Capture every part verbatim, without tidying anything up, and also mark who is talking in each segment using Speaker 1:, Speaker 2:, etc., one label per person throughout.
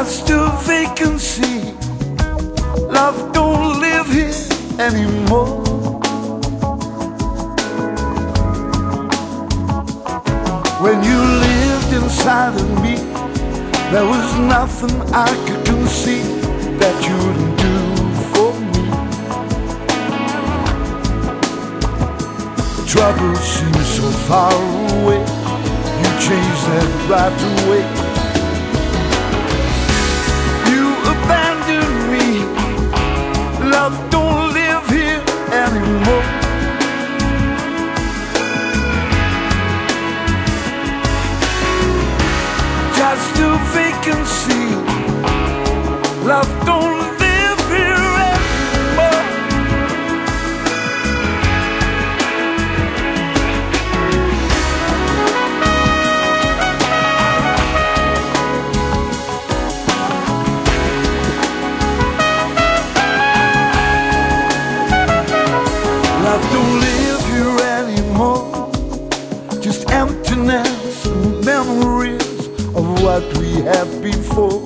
Speaker 1: just a vacancy. Love don't live here anymore. When you lived inside of me, there was nothing I could conceive that you wouldn't do for me. The trouble seems so far away. You changed that right away. You abandoned me. Love don't live here anymore. Just a vacancy. Love don't live here anymore. Love don't live here anymore. Just emptiness and memories of what we had before.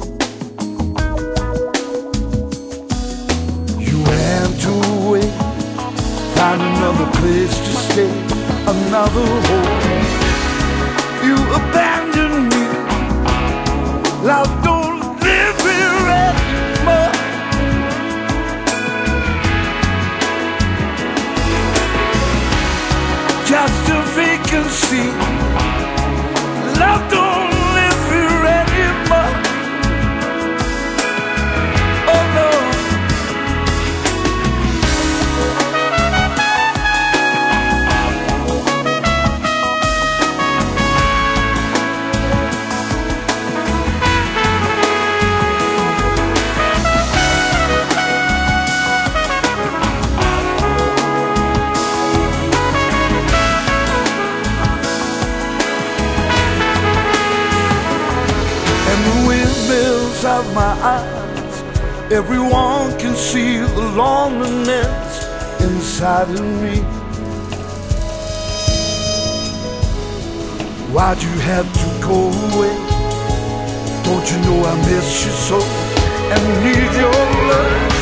Speaker 1: You went away, found another place to stay, another home. You abandoned me. Love don't live here anymore. Just a vacancy. Love don't live here anymore. Oh no. Of my eyes, everyone can see the loneliness inside of me. Why'd you have to go away? Don't you know I miss you so and need your love?